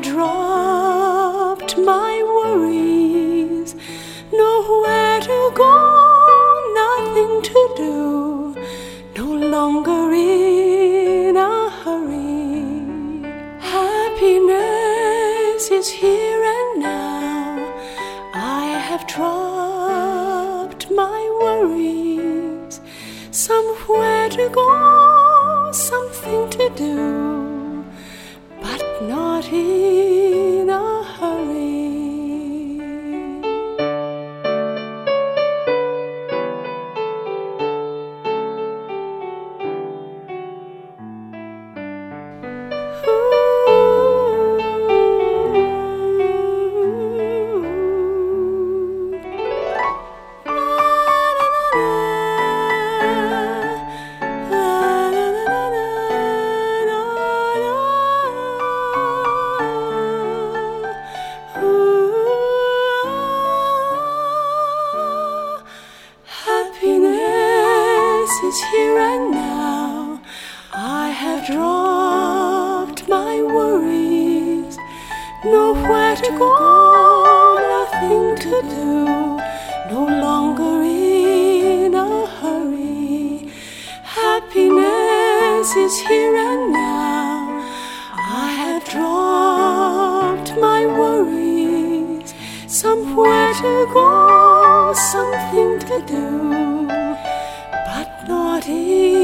dropped my worries, nowhere to go, nothing to do, no longer in a hurry. Happiness is here and now. I have dropped my worries, somewhere to go, something to do, but not in a hurry. Happiness is here and now. I have dropped my worries, nowhere to go, nothing to do, no longer in a hurry. Happiness is here and now. I have dropped my worries, somewhere to go, something to do, but not in